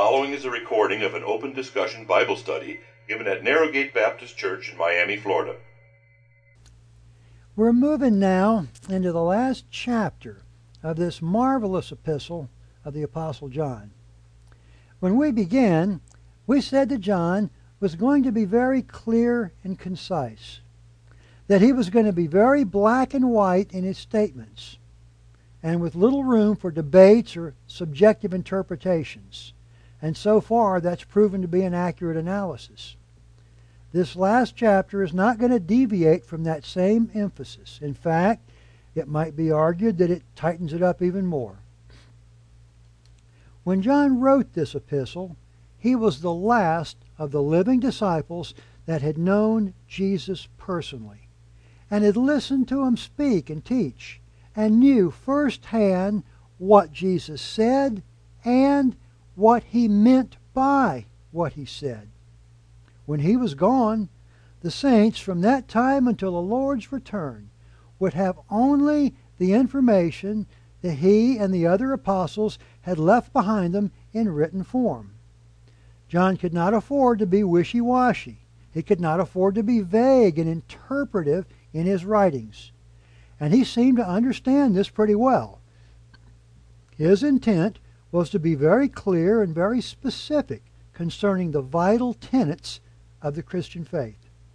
following is a recording of an open discussion Bible study given at Narrowgate Baptist Church in Miami, Florida. We're moving now into the last chapter of this marvelous epistle of the Apostle John. When we began, we said that John was going to be very clear and concise, that he was going to be very black and white in his statements, and with little room for debates or subjective interpretations. And so far, that's proven to be an accurate analysis. This last chapter is not going to deviate from that same emphasis. In fact, it might be argued that it tightens it up even more. When John wrote this epistle, he was the last of the living disciples that had known Jesus personally, and had listened to him speak and teach, and knew firsthand what Jesus said and what he meant by what he said. When he was gone, the saints from that time until the Lord's return would have only the information that he and the other apostles had left behind them in written form. John could not afford to be wishy-washy. He could not afford to be vague and interpretive in his writings. And he seemed to understand this pretty well. His intent was to be very clear and very specific concerning the vital tenets of the Christian faith.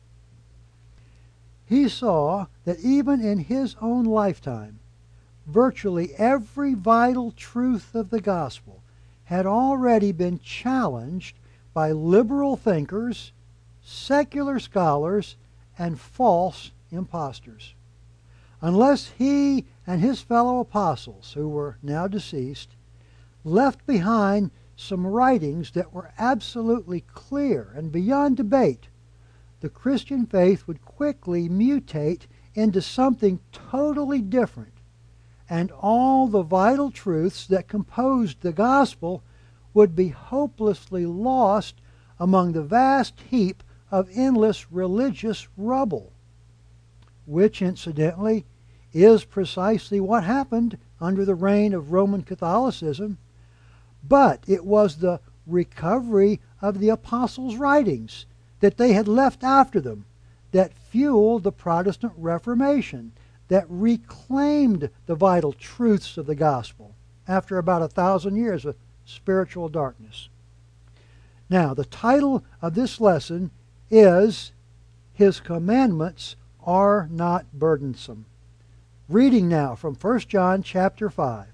He saw that even in his own lifetime, virtually every vital truth of the gospel had already been challenged by liberal thinkers, secular scholars, and false impostors. Unless he and his fellow apostles, who were now deceased, left behind some writings that were absolutely clear and beyond debate, the Christian faith would quickly mutate into something totally different, and all the vital truths that composed the gospel would be hopelessly lost among the vast heap of endless religious rubble, which, incidentally, is precisely what happened under the reign of Roman Catholicism. But it was the recovery of the apostles' writings that they had left after them that fueled the Protestant Reformation, that reclaimed the vital truths of the gospel after about 1,000 years of spiritual darkness. Now, the title of this lesson is His Commandments Are Not Burdensome. Reading now from 1 John chapter 5.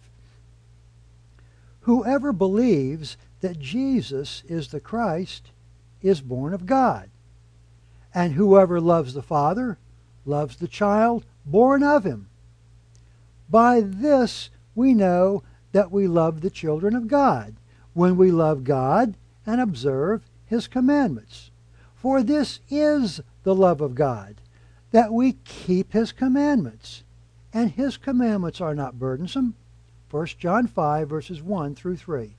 Whoever believes that Jesus is the Christ is born of God, and whoever loves the Father loves the child born of him. By this we know that we love the children of God, when we love God and observe His commandments. For this is the love of God, that we keep His commandments, and His commandments are not burdensome. 1 John 5, verses 1 through 3.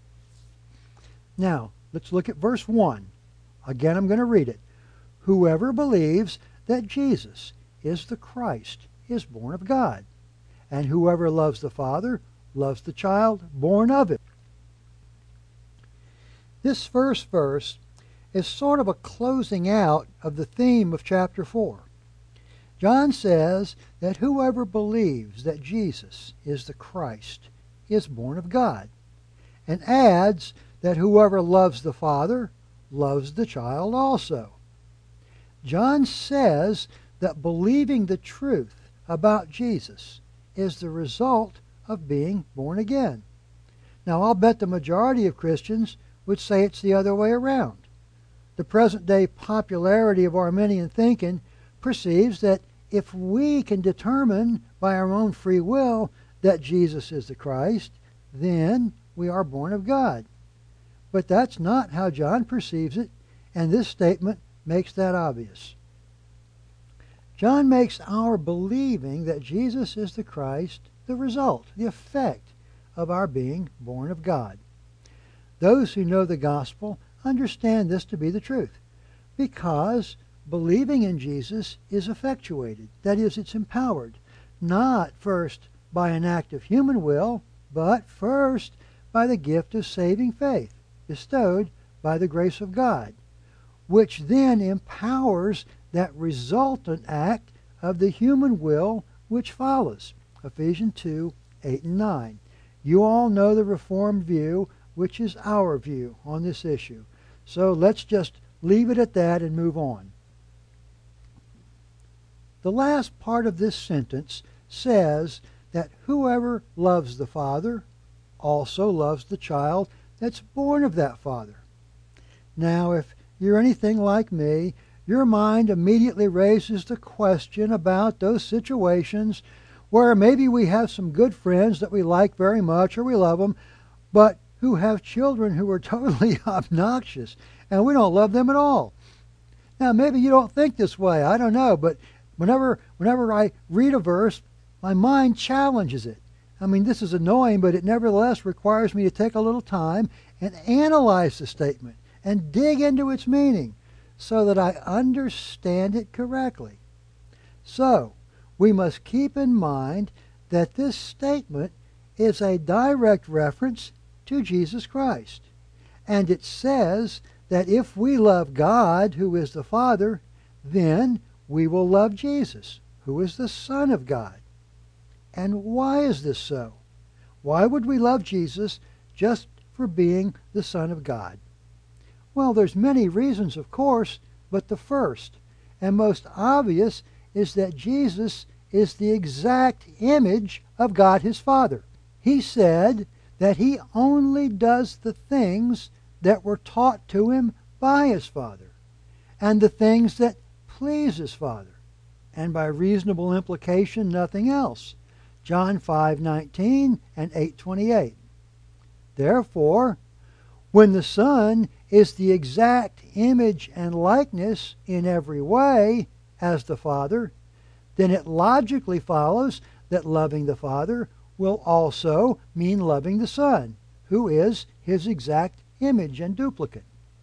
Now, let's look at verse 1. Again, I'm going to read it. Whoever believes that Jesus is the Christ is born of God, and whoever loves the Father loves the child born of him. This first verse is sort of a closing out of the theme of chapter 4. John says that whoever believes that Jesus is the Christ is born of God, and adds that whoever loves the Father loves the child also. John says that believing the truth about Jesus is the result of being born again. Now, I'll bet the majority of Christians would say it's the other way around. The present-day popularity of Arminian thinking perceives that if we can determine by our own free will that Jesus is the Christ, then we are born of God. But that's not how John perceives it, and this statement makes that obvious. John makes our believing that Jesus is the Christ the result, the effect of our being born of God. Those who know the gospel understand this to be the truth, because believing in Jesus is effectuated. That is, it's empowered, not first by an act of human will, but first by the gift of saving faith. bestowed by the grace of God, which then empowers that resultant act of the human will which follows. Ephesians 2, 8 and 9. You all know the Reformed view, which is our view on this issue. So let's just leave it at that and move on. The last part of this sentence says that whoever loves the Father also loves the child that's born of that Father. Now, if you're anything like me, your mind immediately raises the question about those situations where maybe we have some good friends that we like very much or we love them, but who have children who are totally obnoxious and we don't love them at all. Now, maybe you don't think this way, I don't know, but whenever I read a verse, my mind challenges it. I mean, this is annoying, but it nevertheless requires me to take a little time and analyze the statement and dig into its meaning so that I understand it correctly. So, we must keep in mind that this statement is a direct reference to Jesus Christ. And it says that if we love God, who is the Father, then we will love Jesus, who is the Son of God. And why is this so? Why would we love Jesus just for being the Son of God? Well, there's many reasons, of course, but the first and most obvious is that Jesus is the exact image of God his Father. He said that he only does the things that were taught to him by his Father, and the things that please his Father, and by reasonable implication, nothing else. John 5:19 and 8:28. Therefore, when the Son is the exact image and likeness in every way as the Father, then it logically follows that loving the Father will also mean loving the Son, who is his exact image and duplicate.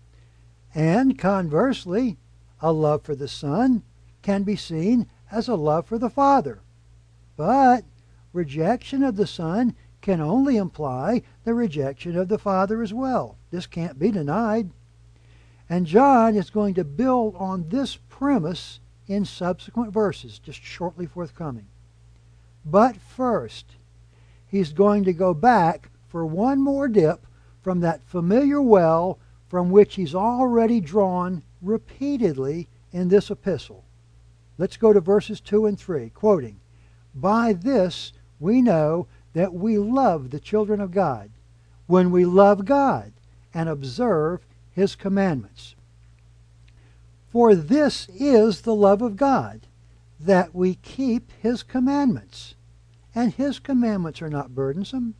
And conversely, a love for the Son can be seen as a love for the Father. But rejection of the Son can only imply the rejection of the Father as well. This can't be denied. And John is going to build on this premise in subsequent verses, just shortly forthcoming. But first, he's going to go back for one more dip from that familiar well from which he's already drawn repeatedly in this epistle. Let's go to verses 2 and 3, quoting, "By this we know that we love the children of God, when we love God and observe his commandments. For this is the love of God, that we keep his commandments, and his commandments are not burdensome."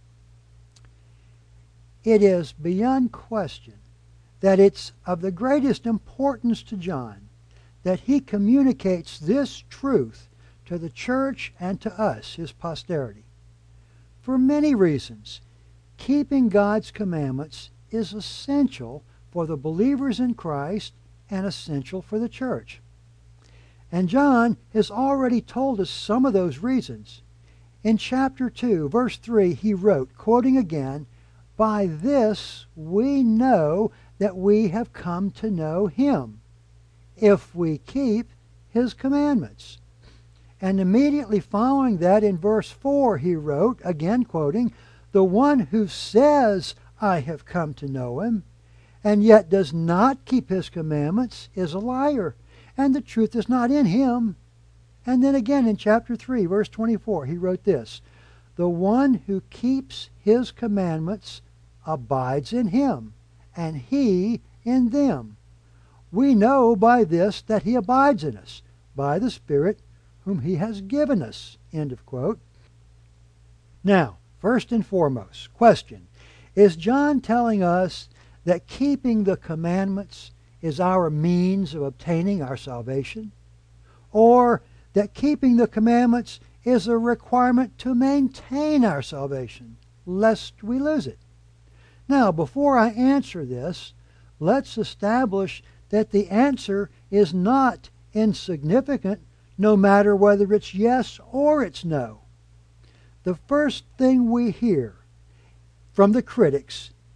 It is beyond question that it's of the greatest importance to John that he communicates this truth to the church and to us, his posterity. For many reasons, keeping God's commandments is essential for the believers in Christ and essential for the church. And John has already told us some of those reasons. In chapter 2, verse 3, he wrote, quoting again, "By this we know that we have come to know him, if we keep his commandments." And immediately following that in verse 4 he wrote, again quoting, "The one who says, 'I have come to know him,' and yet does not keep his commandments is a liar, and the truth is not in him." And then again in chapter 3, verse 24, he wrote this, "The one who keeps his commandments abides in him, and he in them. We know by this that he abides in us, by the Spirit whom he has given us." End of quote. Now, first and foremost, question, is John telling us that keeping the commandments is our means of obtaining our salvation? Or that keeping the commandments is a requirement to maintain our salvation, lest we lose it? Now, before I answer this, let's establish that the answer is not insignificant, no matter whether it's yes or it's no. The first thing we hear from the critics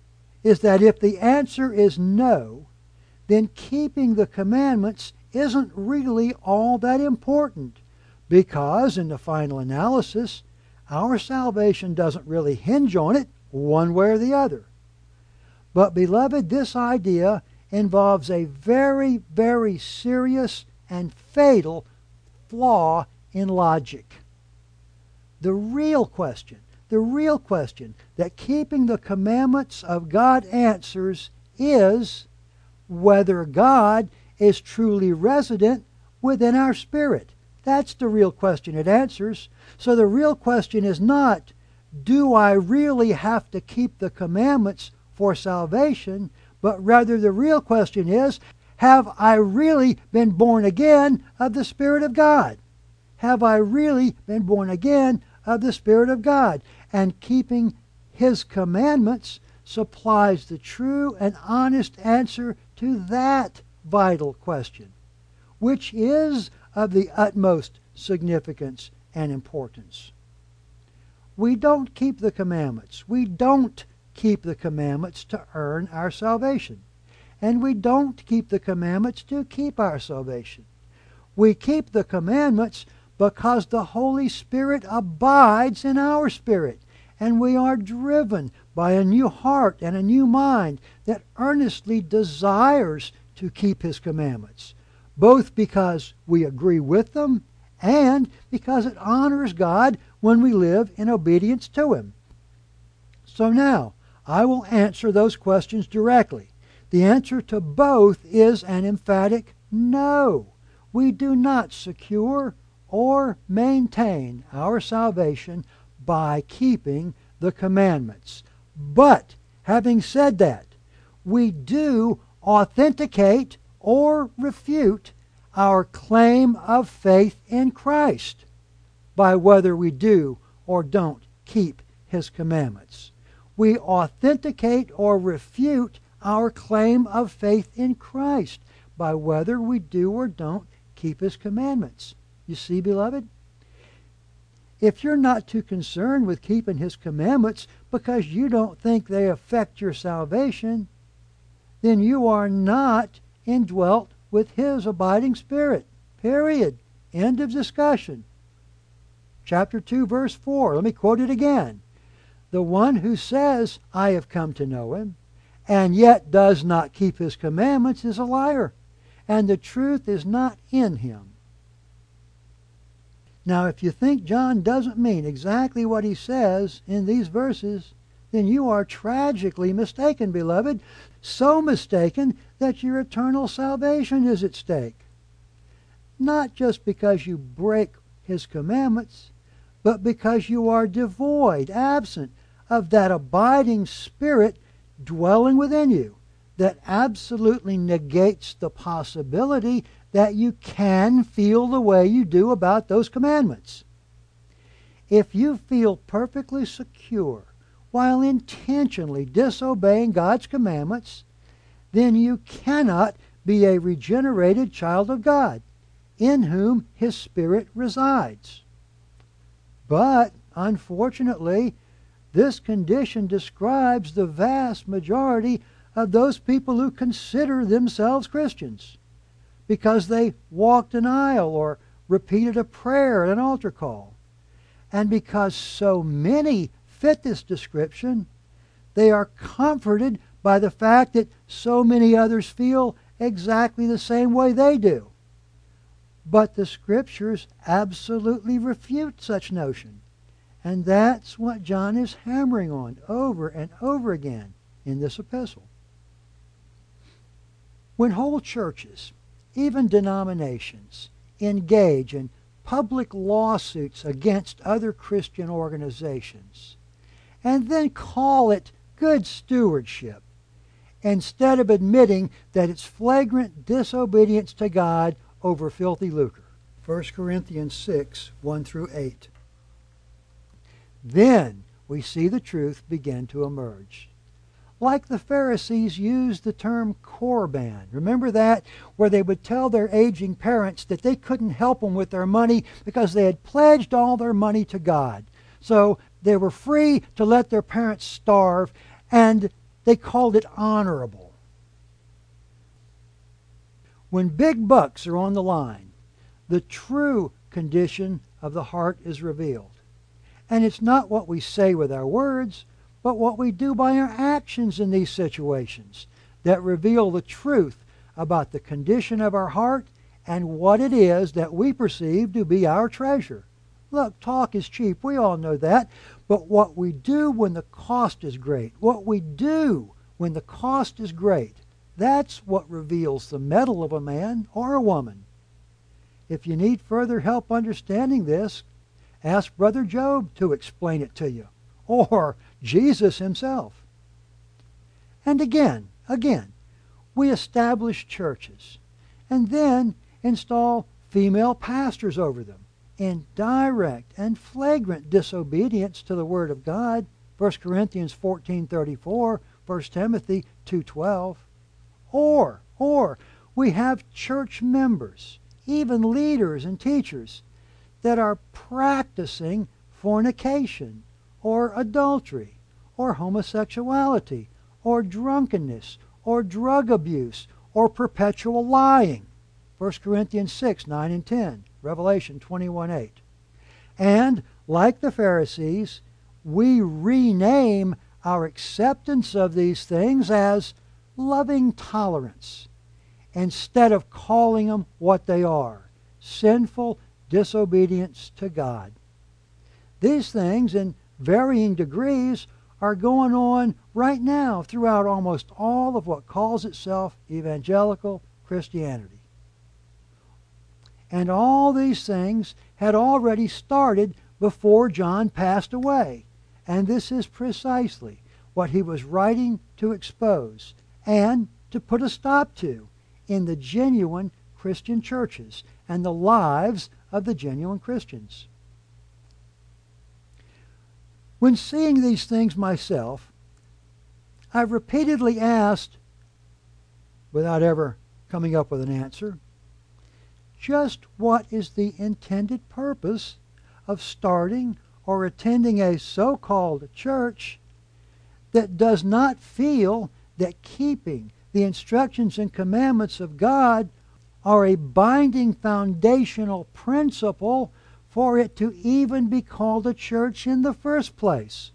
is that if the answer is no, then keeping the commandments isn't really all that important, because in the final analysis, our salvation doesn't really hinge on it one way or the other. But beloved, this idea involves a very, very serious and fatal flaw in logic. The real question that keeping the commandments of God answers is whether God is truly resident within our spirit. That's the real question it answers. So the real question is not, do I really have to keep the commandments for salvation? But rather the real question is, have I really been born again of the Spirit of God? Have I really been born again of the Spirit of God? And keeping His commandments supplies the true and honest answer to that vital question, which is of the utmost significance and importance. We don't keep the commandments. We don't keep the commandments to earn our salvation. And we don't keep the commandments to keep our salvation. We keep the commandments because the Holy Spirit abides in our spirit, and we are driven by a new heart and a new mind that earnestly desires to keep His commandments, both because we agree with them and because it honors God when we live in obedience to Him. So now, I will answer those questions directly. The answer to both is an emphatic no. We do not secure or maintain our salvation by keeping the commandments. But, having said that, we do authenticate or refute our claim of faith in Christ by whether we do or don't keep His commandments. We authenticate or refute our claim of faith in Christ by whether we do or don't keep His commandments. You see, beloved? If you're not too concerned with keeping His commandments because you don't think they affect your salvation, then you are not indwelt with His abiding Spirit. Period. End of discussion. Chapter 2, verse 4. Let me quote it again. The one who says, I have come to know Him, and yet does not keep His commandments is a liar, and the truth is not in him. Now, if you think John doesn't mean exactly what he says in these verses, then you are tragically mistaken, beloved. So mistaken that your eternal salvation is at stake. Not just because you break His commandments, but because you are devoid, absent of that abiding Spirit dwelling within you that absolutely negates the possibility that you can feel the way you do about those commandments. If you feel perfectly secure while intentionally disobeying God's commandments, then you cannot be a regenerated child of God, in whom His Spirit resides. But, unfortunately, this condition describes the vast majority of those people who consider themselves Christians, because they walked an aisle or repeated a prayer at an altar call. And because so many fit this description, they are comforted by the fact that so many others feel exactly the same way they do. But the Scriptures absolutely refute such notion. And that's what John is hammering on over and over again in this epistle. When whole churches, even denominations, engage in public lawsuits against other Christian organizations, and then call it good stewardship, instead of admitting that it's flagrant disobedience to God over filthy lucre. 1 Corinthians 6, 1 through 8. Then we see the truth begin to emerge. Like the Pharisees used the term korban. Remember that? Where they would tell their aging parents that they couldn't help them with their money because they had pledged all their money to God. So they were free to let their parents starve, and They called it honorable. When big bucks are on the line, the true condition of the heart is revealed. And it's not what we say with our words, but what we do by our actions in these situations that reveal the truth about the condition of our heart and what it is that we perceive to be our treasure. Look, talk is cheap. We all know that. But what we do when the cost is great, what we do when the cost is great, that's what reveals the mettle of a man or a woman. If you need further help understanding this, ask Brother Job to explain it to you, or Jesus himself. And again, we establish churches and then install female pastors over them in direct and flagrant disobedience to the Word of God, 1 Corinthians 14:34, 1 Timothy 2:12. Or we have church members, even leaders and teachers, that are practicing fornication or adultery or homosexuality or drunkenness or drug abuse or perpetual lying. 1 Corinthians 6, 9 and 10, Revelation 21:8. And like the Pharisees, we rename our acceptance of these things as loving tolerance instead of calling them what they are, sinful disobedience to God. These things in varying degrees are going on right now throughout almost all of what calls itself evangelical Christianity. And all these things had already started before John passed away. And this is precisely what he was writing to expose and to put a stop to in the genuine Christian churches and the lives of the genuine Christians. When seeing these things myself, I've repeatedly asked, without ever coming up with an answer, just what is the intended purpose of starting or attending a so-called church that does not feel that keeping the instructions and commandments of God are a binding foundational principle for it to even be called a church in the first place.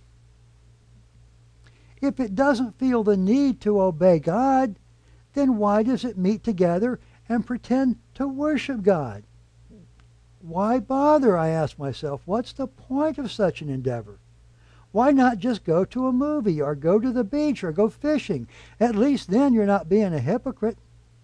If it doesn't feel the need to obey God, then why does it meet together and pretend to worship God? Why bother, I ask myself? What's the point of such an endeavor? Why not just go to a movie or go to the beach or go fishing? At least then you're not being a hypocrite.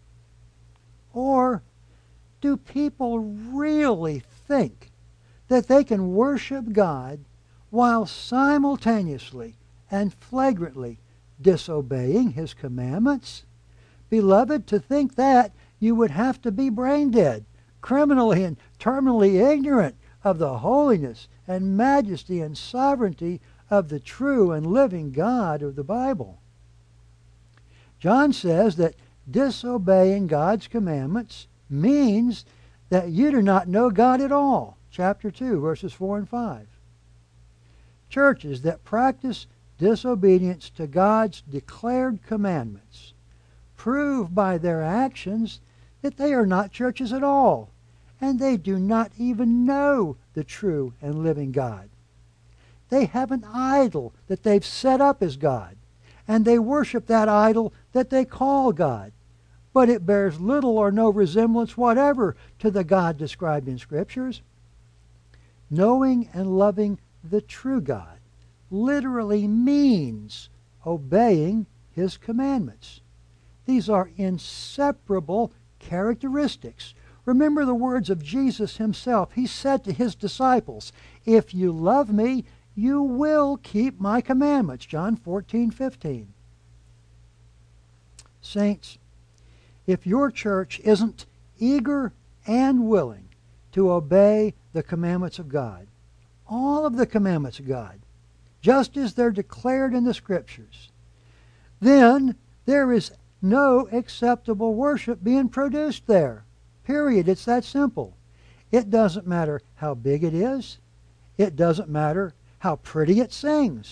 Or do people really think that they can worship God while simultaneously and flagrantly disobeying His commandments? Beloved, to think that, you would have to be brain dead, criminally and terminally ignorant of the holiness and majesty and sovereignty of the true and living God of the Bible. John says that disobeying God's commandments means that you do not know God at all. Chapter 2, verses 4 and 5. Churches that practice disobedience to God's declared commandments prove by their actions that they are not churches at all, and they do not even know the true and living God. They have an idol that they've set up as God, and they worship that idol that they call God. But it bears little or no resemblance whatever to the God described in Scriptures. Knowing and loving the true God literally means obeying His commandments. These are inseparable characteristics. Remember the words of Jesus Himself. He said to His disciples, "If you love me, you will keep my commandments." John 14:15. Saints, if your church isn't eager and willing to obey the commandments of God, all of the commandments of God, just as they're declared in the Scriptures, then there is no acceptable worship being produced there. Period. It's that simple. It doesn't matter how big it is. It doesn't matter how pretty it sings.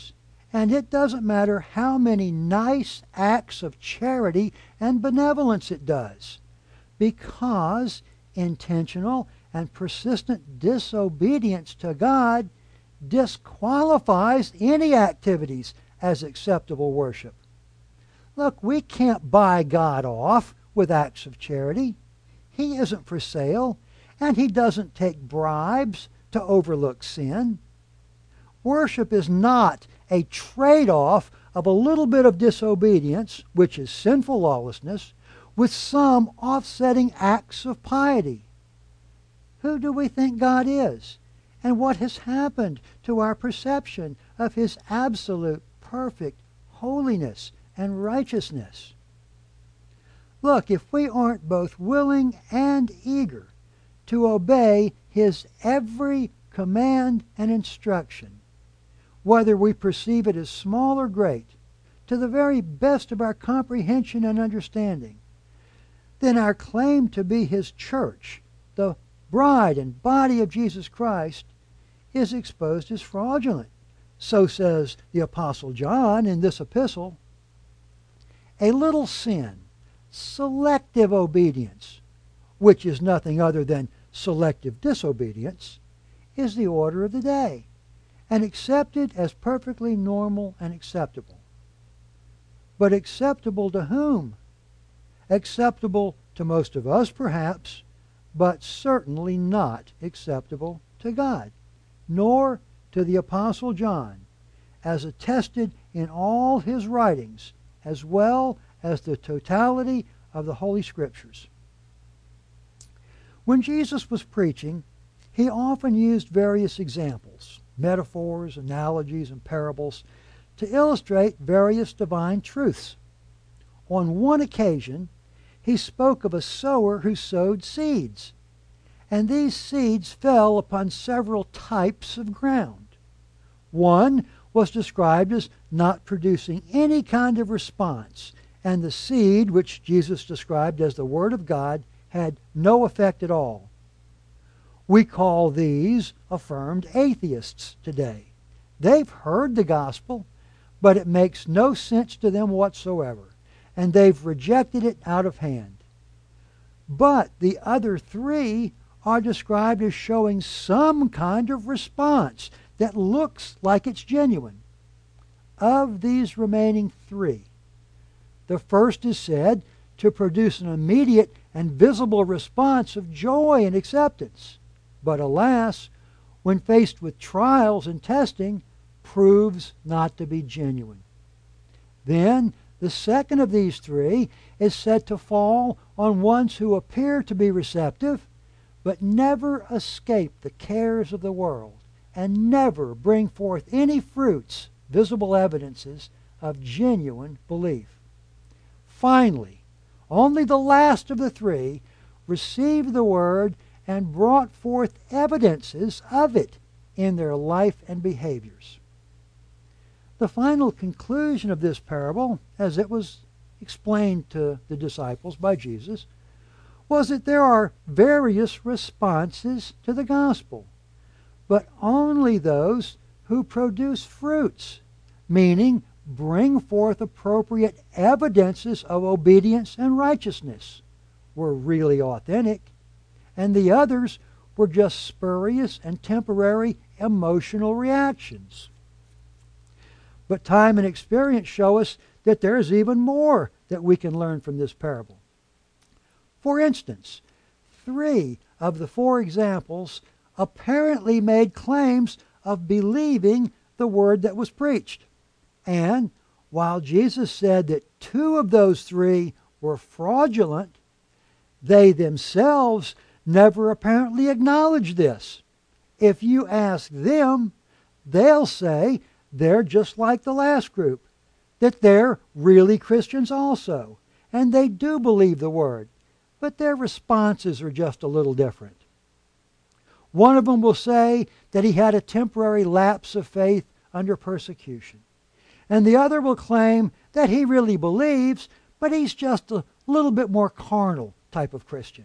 And it doesn't matter how many nice acts of charity and benevolence it does, because intentional and persistent disobedience to God disqualifies any activities as acceptable worship. Look, we can't buy God off with acts of charity. He isn't for sale, and He doesn't take bribes to overlook sin. Worship is not a trade-off of a little bit of disobedience, which is sinful lawlessness, with some offsetting acts of piety. Who do we think God is? And what has happened to our perception of His absolute, perfect holiness and righteousness? Look, if we aren't both willing and eager to obey His every command and instruction, whether we perceive it as small or great, to the very best of our comprehension and understanding, then our claim to be His church, the bride and body of Jesus Christ, is exposed as fraudulent. So says the Apostle John in this epistle. A little sin, selective obedience, which is nothing other than selective disobedience, is the order of the day, and accepted as perfectly normal and acceptable. But acceptable to whom? Acceptable to most of us, perhaps, but certainly not acceptable to God, nor to the Apostle John, as attested in all his writings, as well as the totality of the Holy Scriptures. When Jesus was preaching, He often used various examples, metaphors, analogies, and parables to illustrate various divine truths. On one occasion, He spoke of a sower who sowed seeds, and these seeds fell upon several types of ground. One was described as not producing any kind of response, and the seed, which Jesus described as the Word of God, had no effect at all. We call these affirmed atheists today. They've heard the gospel, but it makes no sense to them whatsoever, and they've rejected it out of hand. But the other three are described as showing some kind of response that looks like it's genuine. Of these remaining three, the first is said to produce an immediate and visible response of joy and acceptance, but alas, when faced with trials and testing, proves not to be genuine. Then the second of these three is said to fall on ones who appear to be receptive, but never escape the cares of the world, and never bring forth any fruits, visible evidences of genuine belief. Finally, only the last of the three received the word and brought forth evidences of it in their life and behaviors. The final conclusion of this parable, as it was explained to the disciples by Jesus, was that there are various responses to the gospel, but only those who produce fruits, meaning bring forth appropriate evidences of obedience and righteousness, were really authentic, and the others were just spurious and temporary emotional reactions. But time and experience show us that there is even more that we can learn from this parable. For instance, 3 of the 4 examples apparently made claims of believing the word that was preached. And while Jesus said that 2 of those 3 were fraudulent, they themselves never apparently acknowledged this. If you ask them, they'll say they're just like the last group, that they're really Christians also, and they do believe the word, but their responses are just a little different. One of them will say that he had a temporary lapse of faith under persecution, and the other will claim that he really believes, but he's just a little bit more carnal type of Christian.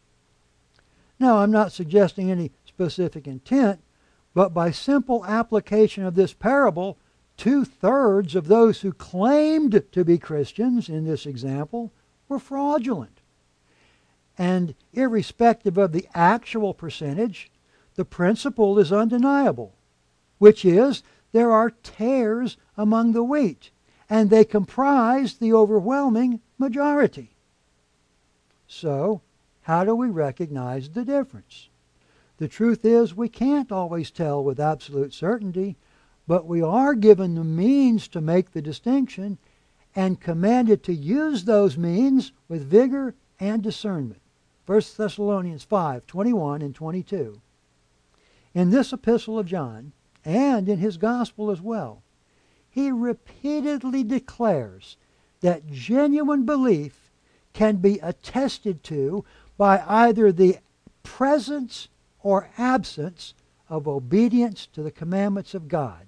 Now, I'm not suggesting any specific intent, but by simple application of this parable 2/3 of those who claimed to be Christians in this example were fraudulent. And irrespective of the actual percentage, the principle is undeniable, which is there are tares among the wheat, and they comprise the overwhelming majority. So, how do we recognize the difference? The truth is we can't always tell with absolute certainty, but we are given the means to make the distinction and commanded to use those means with vigor and discernment. 1 Thessalonians 5:21 and 22. In this epistle of John, and in his gospel as well, he repeatedly declares that genuine belief can be attested to by either the presence or absence of obedience to the commandments of God.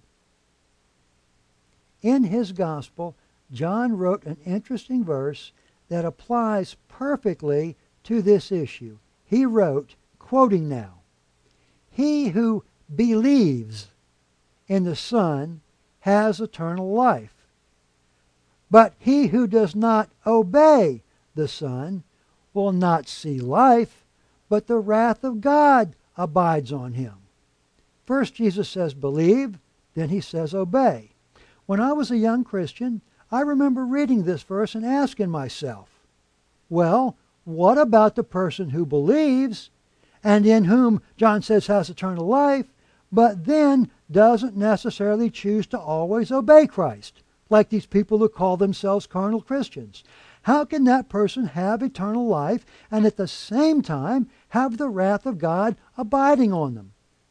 In his gospel, John wrote an interesting verse that applies perfectly to this issue. He wrote, quoting now, "He who believes in the Son has eternal life. But he who does not obey the Son will not see life, but the wrath of God abides on him." First Jesus says believe, then he says obey. When I was a young Christian, I remember reading this verse and asking myself, well, what about the person who believes and in whom John says has eternal life, but then doesn't necessarily choose to always obey Christ, like these people who call themselves carnal Christians? How can that person have eternal life and at the same time have the wrath of God abiding on them?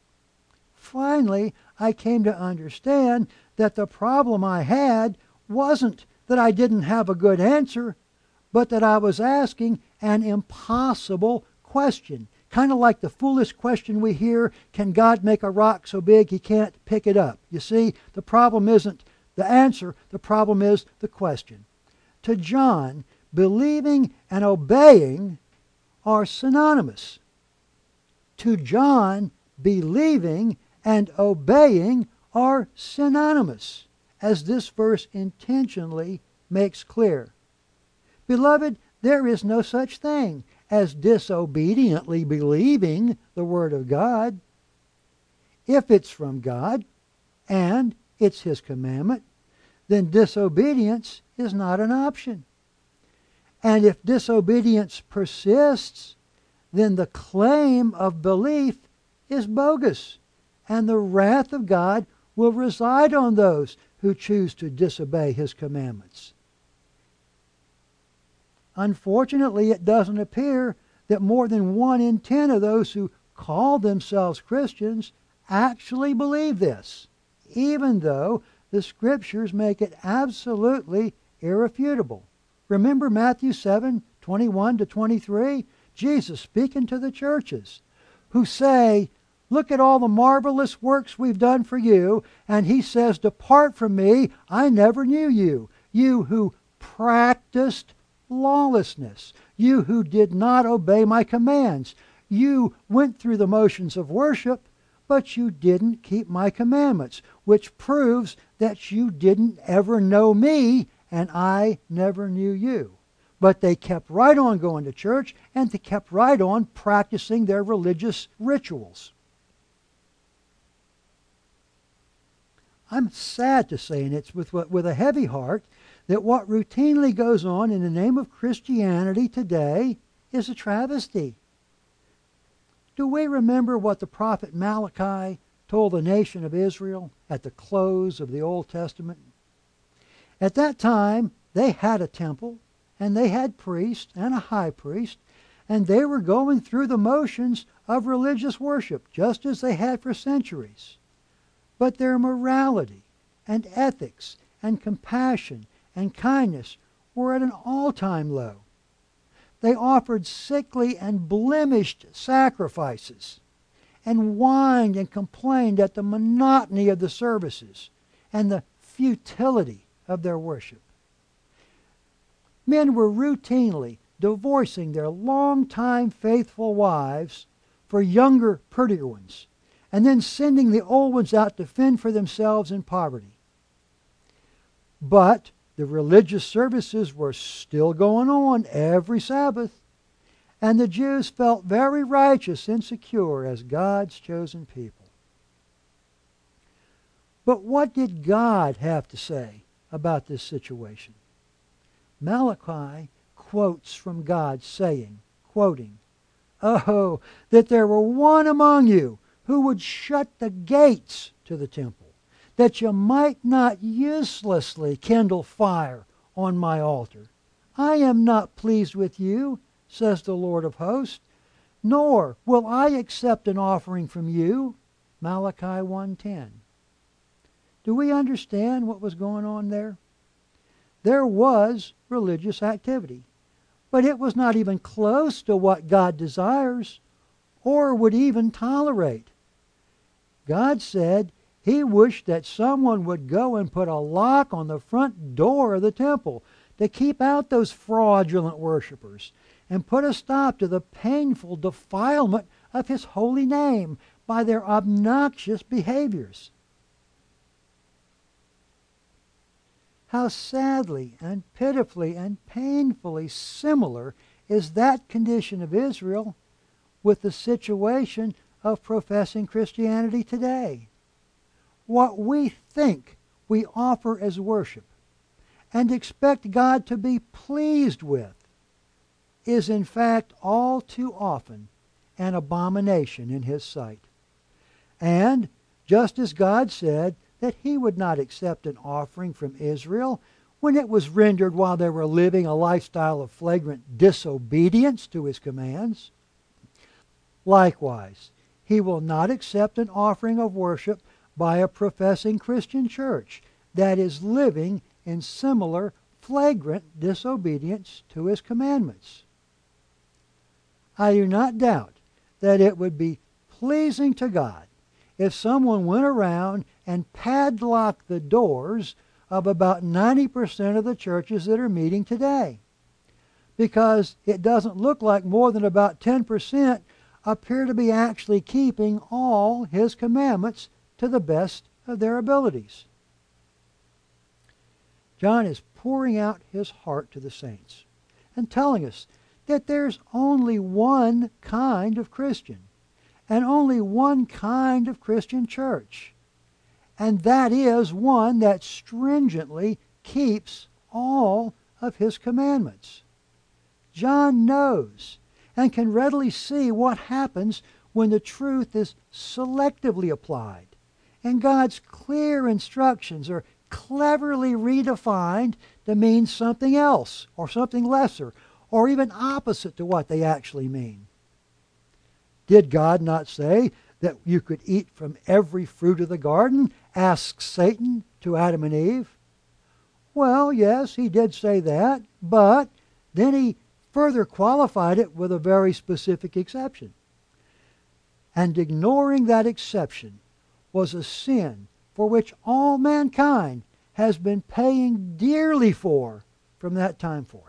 Finally, I came to understand that the problem I had wasn't that I didn't have a good answer, but that I was asking an impossible question. Kind of like the foolish question we hear, can God make a rock so big he can't pick it up? You see, the problem isn't the answer, the problem is the question. To John, believing and obeying are synonymous. To John, believing and obeying are synonymous, as this verse intentionally makes clear. Beloved, there is no such thing as disobediently believing the Word of God. If it's from God and it's His commandment, then disobedience is not an option. And if disobedience persists, then the claim of belief is bogus, and the wrath of God will reside on those who choose to disobey His commandments. Unfortunately, it doesn't appear that more than 1 in 10 of those who call themselves Christians actually believe this, even though the Scriptures make it absolutely irrefutable. Remember Matthew 7:21 to 23? Jesus speaking to the churches who say, look at all the marvelous works we've done for you, and He says, depart from me, I never knew you, you who practiced lawlessness, you who did not obey my commands. You went through the motions of worship, but you didn't keep my commandments, which proves that you didn't ever know me, and I never knew you. But they kept right on going to church, and they kept right on practicing their religious rituals. I'm sad to say, and it's with a heavy heart, that what routinely goes on in the name of Christianity today is a travesty. Do we remember what the prophet Malachi told the nation of Israel at the close of the Old Testament? At that time, they had a temple, and they had priests and a high priest, and they were going through the motions of religious worship, just as they had for centuries. But their morality and ethics and compassion and kindness were at an all-time low. They offered sickly and blemished sacrifices and whined and complained at the monotony of the services and the futility of their worship. Men were routinely divorcing their long-time faithful wives for younger, prettier ones, and then sending the old ones out to fend for themselves in poverty. But the religious services were still going on every Sabbath, and the Jews felt very righteous and secure as God's chosen people. But what did God have to say about this situation? Malachi quotes from God saying, quoting, "Oh, that there were one among you who would shut the gates to the temple, that you might not uselessly kindle fire on my altar. I am not pleased with you, says the Lord of hosts, nor will I accept an offering from you." Malachi 1:10. Do we understand what was going on there? There was religious activity, but it was not even close to what God desires or would even tolerate. God said He wished that someone would go and put a lock on the front door of the temple to keep out those fraudulent worshipers and put a stop to the painful defilement of His holy name by their obnoxious behaviors. How sadly and pitifully and painfully similar is that condition of Israel with the situation of professing Christianity today. What we think we offer as worship and expect God to be pleased with is in fact all too often an abomination in His sight. And just as God said that He would not accept an offering from Israel when it was rendered while they were living a lifestyle of flagrant disobedience to His commands, likewise, He will not accept an offering of worship by a professing Christian church that is living in similar flagrant disobedience to His commandments. I do not doubt that it would be pleasing to God if someone went around and padlocked the doors of about 90% of the churches that are meeting today, because it doesn't look like more than about 10% appear to be actually keeping all His commandments to the best of their abilities. John is pouring out his heart to the saints and telling us that there's only one kind of Christian and only one kind of Christian church, and that is one that stringently keeps all of His commandments. John knows and can readily see what happens when the truth is selectively applied and God's clear instructions are cleverly redefined to mean something else or something lesser or even opposite to what they actually mean. Did God not say that you could eat from every fruit of the garden? Asks Satan to Adam and Eve. Well, yes, He did say that, but then He further qualified it with a very specific exception. And ignoring that exception was a sin for which all mankind has been paying dearly for from that time forth.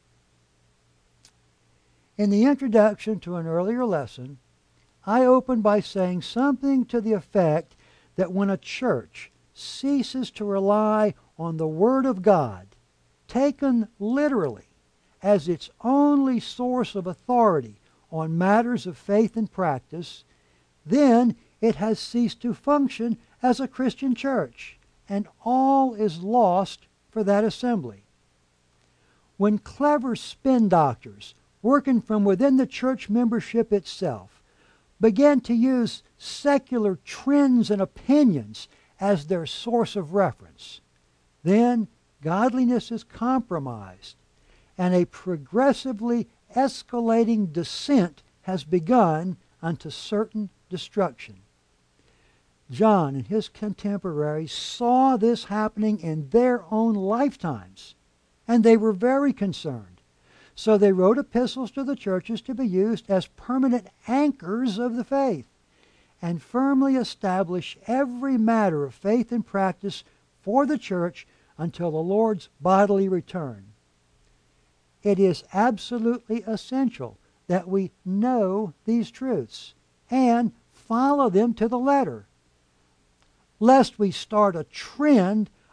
In the introduction to an earlier lesson, I opened by saying something to the effect that when a church ceases to rely on the Word of God, taken literally as its only source of authority on matters of faith and practice, then it has ceased to function as a Christian church, and all is lost for that assembly. When clever spin doctors working from within the church membership itself began to use secular trends and opinions as their source of reference, then godliness is compromised and a progressively escalating descent has begun unto certain destruction. John and his contemporaries saw this happening in their own lifetimes, and they were very concerned. So they wrote epistles to the churches to be used as permanent anchors of the faith and firmly establish every matter of faith and practice for the church until the Lord's bodily return. It is absolutely essential that we know these truths and follow them to the letter, lest we start a trend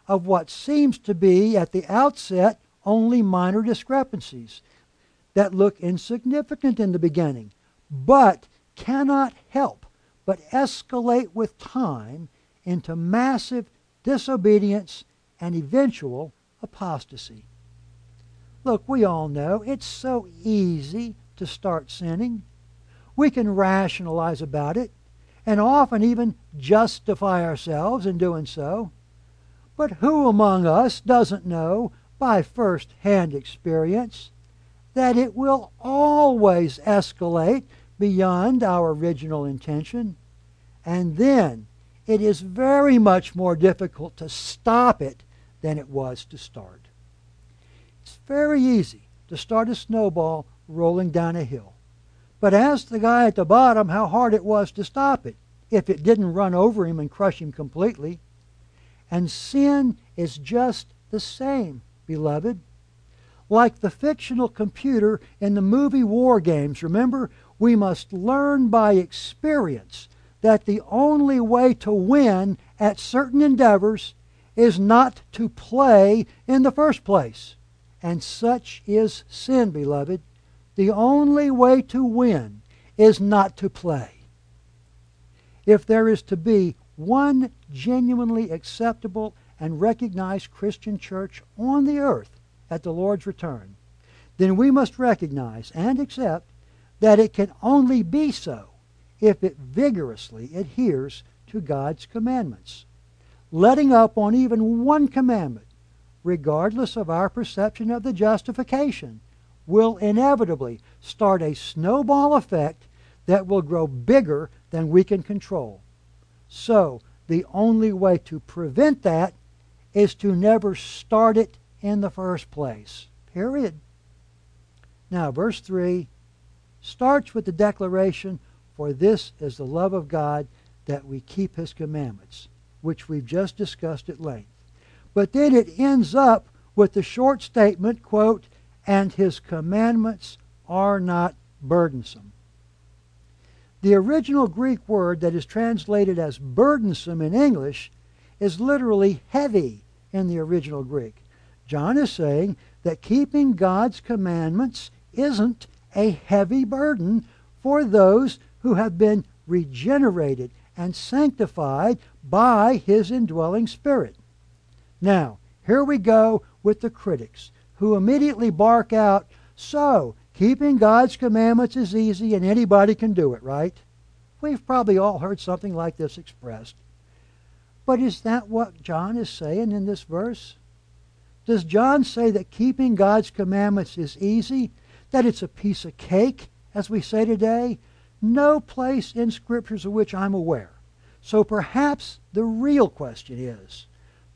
of what seems to be, at the outset, only minor discrepancies that look insignificant in the beginning, but cannot help but escalate with time into massive disobedience and eventual apostasy. Look, we all know it's so easy to start sinning. We can rationalize about it and often even justify ourselves in doing so. But who among us doesn't know by first-hand experience that it will always escalate beyond our original intention, and then it is very much more difficult to stop it than it was to start. It's very easy to start a snowball rolling down a hill, but ask the guy at the bottom how hard it was to stop it, if it didn't run over him and crush him completely. And sin is just the same, beloved. Like the fictional computer in the movie War Games, remember, we must learn by experience that the only way to win at certain endeavors is not to play in the first place. And such is sin, beloved. The only way to win is not to play. If there is to be one genuinely acceptable and recognized Christian church on the earth at the Lord's return, then we must recognize and accept that it can only be so if it vigorously adheres to God's commandments. Letting up on even one commandment, regardless of our perception of the justification, will inevitably start a snowball effect that will grow bigger than we can control. So, the only way to prevent that is to never start it in the first place. Period. Now, verse 3 starts with the declaration, "For this is the love of God, that we keep His commandments," which we've just discussed at length. But then it ends up with the short statement, quote, "and His commandments are not burdensome." The original Greek word that is translated as burdensome in English is literally heavy in the original Greek. John is saying that keeping God's commandments isn't a heavy burden for those who have been regenerated and sanctified by His indwelling Spirit. Now, here we go with the critics, who immediately bark out, "So, keeping God's commandments is easy and anybody can do it, right?" We've probably all heard something like this expressed. But is that what John is saying in this verse? Does John say that keeping God's commandments is easy? That it's a piece of cake, as we say today? No place in Scriptures of which I'm aware. So perhaps the real question is,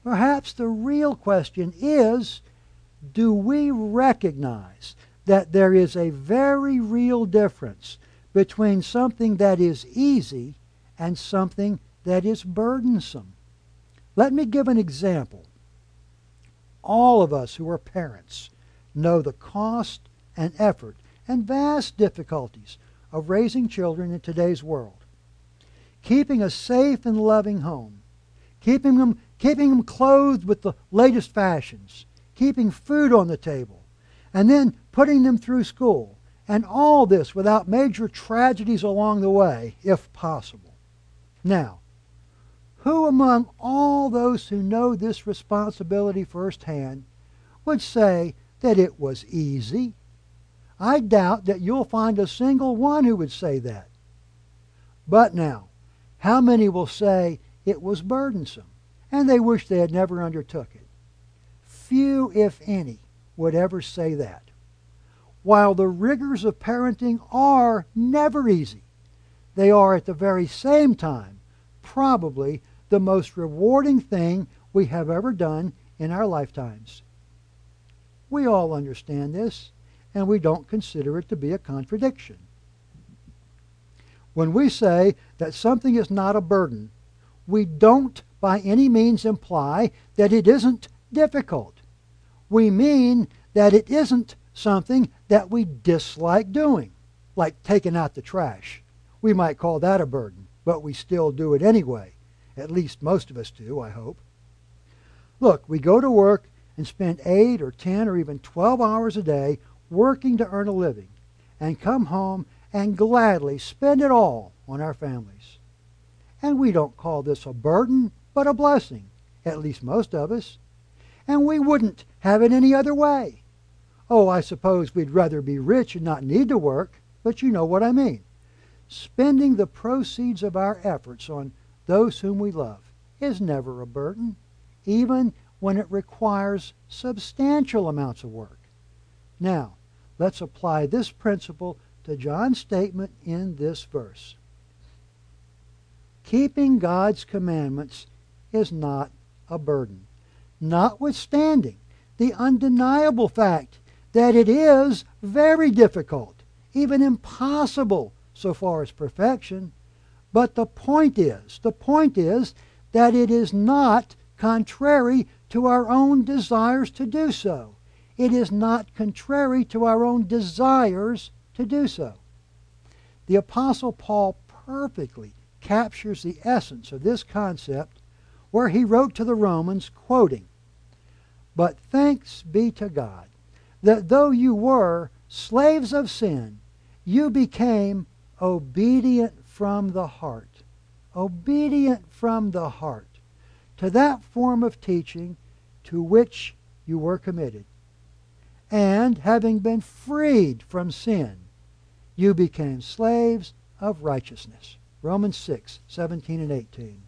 do we recognize that there is a very real difference between something that is easy and something that is burdensome? Let me give an example. All of us who are parents know the cost and effort and vast difficulties of raising children in today's world. Keeping a safe and loving home, keeping them clothed with the latest fashions, keeping food on the table, and then putting them through school, and all this without major tragedies along the way, if possible. Now, who among all those who know this responsibility firsthand would say that it was easy? I doubt that you'll find a single one who would say that. But now, how many will say it was burdensome, and they wish they had never undertook it? Few, if any, would ever say that. While the rigors of parenting are never easy, they are at the very same time probably the most rewarding thing we have ever done in our lifetimes. We all understand this, and we don't consider it to be a contradiction. When we say that something is not a burden, we don't by any means imply that it isn't difficult. We mean that it isn't something that we dislike doing, like taking out the trash. We might call that a burden, but we still do it anyway. At least most of us do, I hope. Look, we go to work and spend 8 or 10 or even 12 hours a day working to earn a living, and come home and gladly spend it all on our families. And we don't call this a burden, but a blessing, at least most of us. And we wouldn't have it any other way. Oh, I suppose we'd rather be rich and not need to work, but you know what I mean. Spending the proceeds of our efforts on those whom we love is never a burden, even when it requires substantial amounts of work. Now, let's apply this principle to John's statement in this verse. Keeping God's commandments is not a burden, notwithstanding the undeniable fact that it is very difficult, even impossible so far as perfection. But the point is that it is not contrary to our own desires to do so. It is not contrary to our own desires to do so. The Apostle Paul perfectly captures the essence of this concept where he wrote to the Romans, quoting, "But thanks be to God, that though you were slaves of sin, you became obedient from the heart." Obedient from the heart to that form of teaching to which you were committed. And having been freed from sin, you became slaves of righteousness. Romans 6:17 and 18.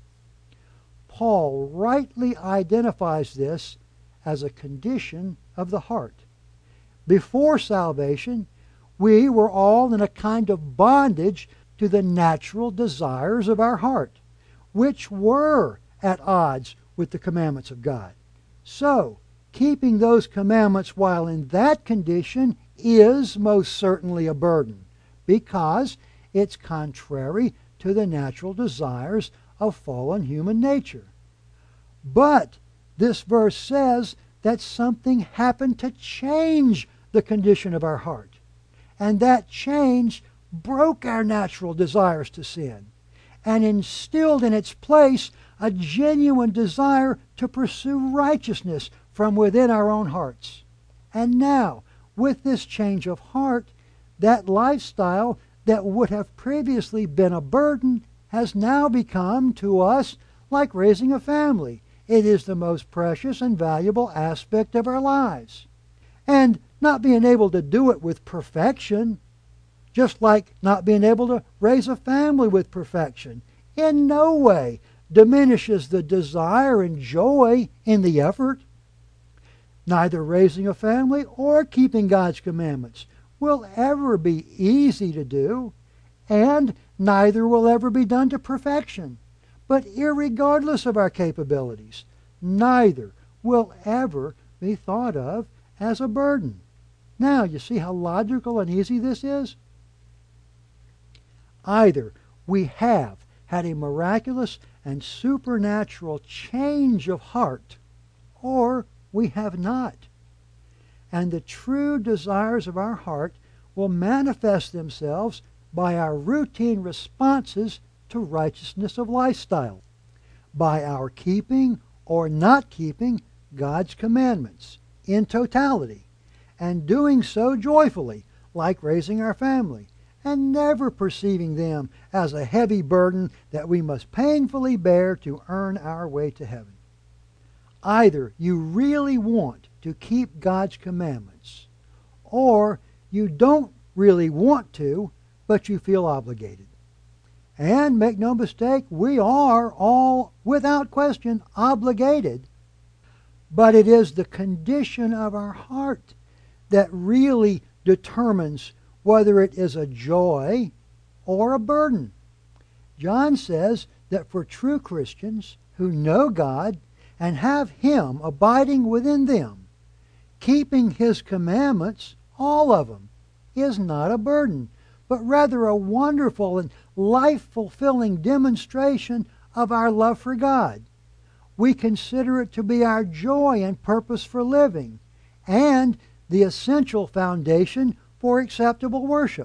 Paul rightly identifies this as a condition of the heart. Before salvation, we were all in a kind of bondage to the natural desires of our heart, which were at odds with the commandments of God. So, keeping those commandments while in that condition is most certainly a burden, because it's contrary to the natural desires of fallen human nature. But this verse says that something happened to change the condition of our heart. And that change broke our natural desires to sin and instilled in its place a genuine desire to pursue righteousness from within our own hearts. And now, with this change of heart, that lifestyle that would have previously been a burden has now become to us like raising a family. It is the most precious and valuable aspect of our lives. And not being able to do it with perfection, just like not being able to raise a family with perfection, in no way diminishes the desire and joy in the effort. Neither raising a family or keeping God's commandments will ever be easy to do, and neither will ever be done to perfection. But irregardless of our capabilities, neither will ever be thought of as a burden. Now, you see how logical and easy this is? Either we have had a miraculous and supernatural change of heart, or we have not. And the true desires of our heart will manifest themselves by our routine responses to righteousness of lifestyle, by our keeping or not keeping God's commandments in totality, and doing so joyfully, like raising our family, and never perceiving them as a heavy burden that we must painfully bear to earn our way to heaven. Either you really want to keep God's commandments, or you don't really want to, but you feel obligated. And make no mistake, we are all, without question, obligated. But it is the condition of our heart that really determines whether it is a joy or a burden. John says that for true Christians who know God and have Him abiding within them, keeping His commandments, all of them, is not a burden, but rather a wonderful and life-fulfilling demonstration of our love for God. We consider it to be our joy and purpose for living, and the essential foundation for acceptable worship.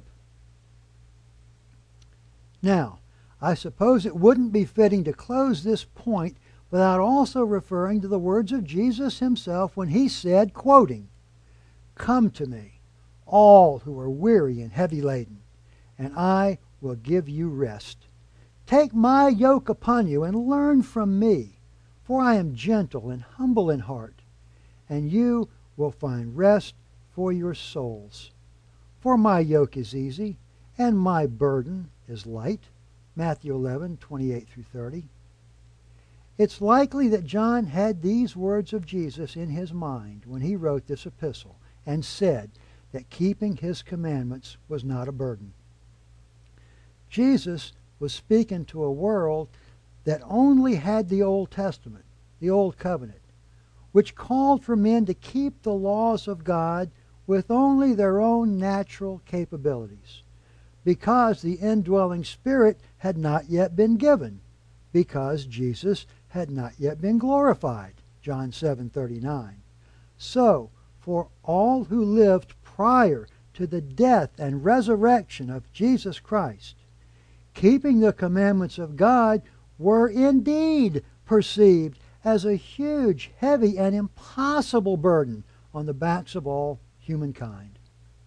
Now, I suppose it wouldn't be fitting to close this point without also referring to the words of Jesus himself when he said, quoting, "Come to me, all who are weary and heavy laden, and I will give you rest. Take my yoke upon you and learn from me, for I am gentle and humble in heart, and you will find rest for your souls. For my yoke is easy, and my burden is light." Matthew 11:28 through 30. It's likely that John had these words of Jesus in his mind when he wrote this epistle and said that keeping his commandments was not a burden. Jesus was speaking to a world that only had the Old Testament, the Old Covenant, which called for men to keep the laws of God with only their own natural capabilities, because the indwelling Spirit had not yet been given, because Jesus had not yet been glorified, John 7:39. So, for all who lived prior to the death and resurrection of Jesus Christ, keeping the commandments of God were indeed perceived as a huge, heavy, and impossible burden on the backs of all humankind.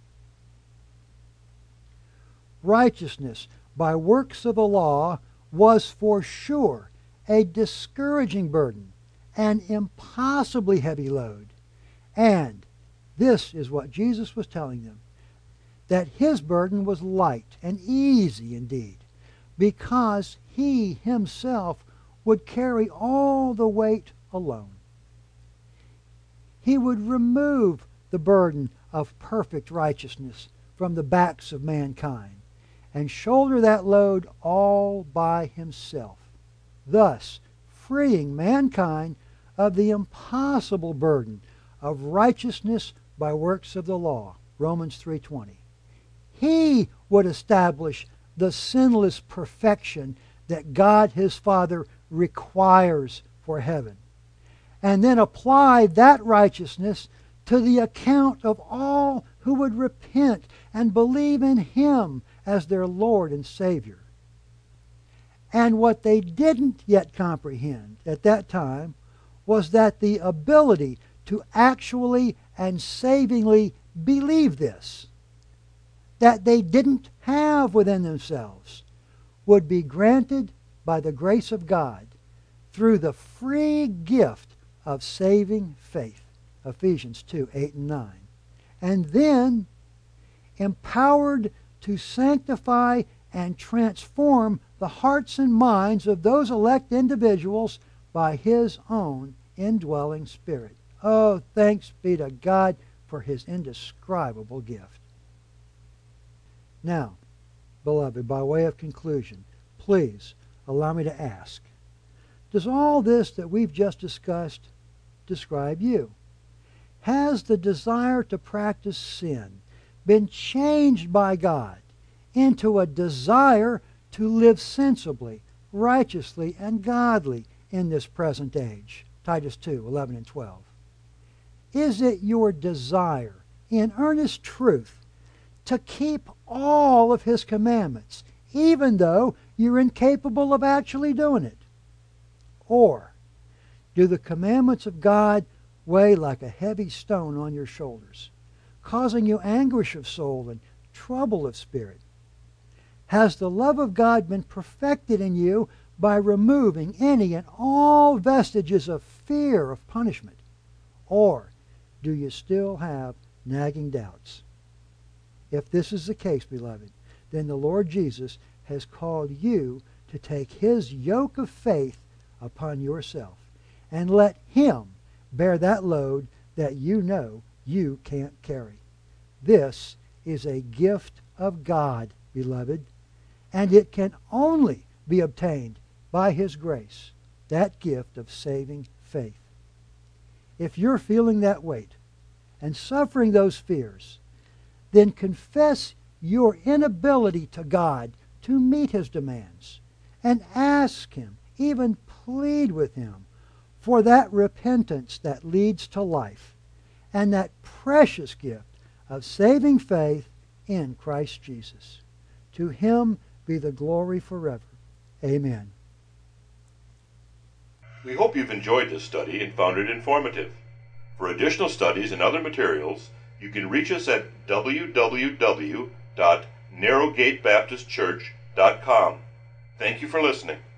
Righteousness by works of the law was for sure a discouraging burden, an impossibly heavy load. And this is what Jesus was telling them, that his burden was light and easy indeed, because he himself would carry all the weight alone. He would remove the burden of perfect righteousness from the backs of mankind and shoulder that load all by himself, thus freeing mankind of the impossible burden of righteousness by works of the law, Romans 3:20. He would establish the sinless perfection that God his Father requires for heaven, and then apply that righteousness to the account of all who would repent and believe in him as their Lord and Savior. And what they didn't yet comprehend at that time was that the ability to actually and savingly believe this, that they didn't have within themselves, would be granted by the grace of God through the free gift of saving faith, Ephesians 2:8 and 9. And then empowered to sanctify and transform the hearts and minds of those elect individuals by his own indwelling Spirit. Oh, thanks be to God for his indescribable gift. Now, beloved, by way of conclusion, please allow me to ask, does all this that we've just discussed describe you? Has the desire to practice sin been changed by God into a desire to live sensibly, righteously, and godly in this present age? Titus 2:11 and 12. Is it your desire, in earnest truth, to keep all of his commandments, even though you're incapable of actually doing it? Or do the commandments of God weigh like a heavy stone on your shoulders, causing you anguish of soul and trouble of spirit? Has the love of God been perfected in you by removing any and all vestiges of fear of punishment? Or do you still have nagging doubts? If this is the case, beloved, then the Lord Jesus has called you to take his yoke of faith upon yourself and let him bear that load that you know you can't carry. This is a gift of God, beloved, and it can only be obtained by his grace, that gift of saving faith. If you're feeling that weight and suffering those fears, then confess your inability to God to meet his demands and ask him, even plead with him, for that repentance that leads to life and that precious gift of saving faith in Christ Jesus. To him be the glory forever. Amen. We hope you've enjoyed this study and found it informative. For additional studies and other materials, you can reach us at www.narrowgatebaptistchurch.com. Thank you for listening.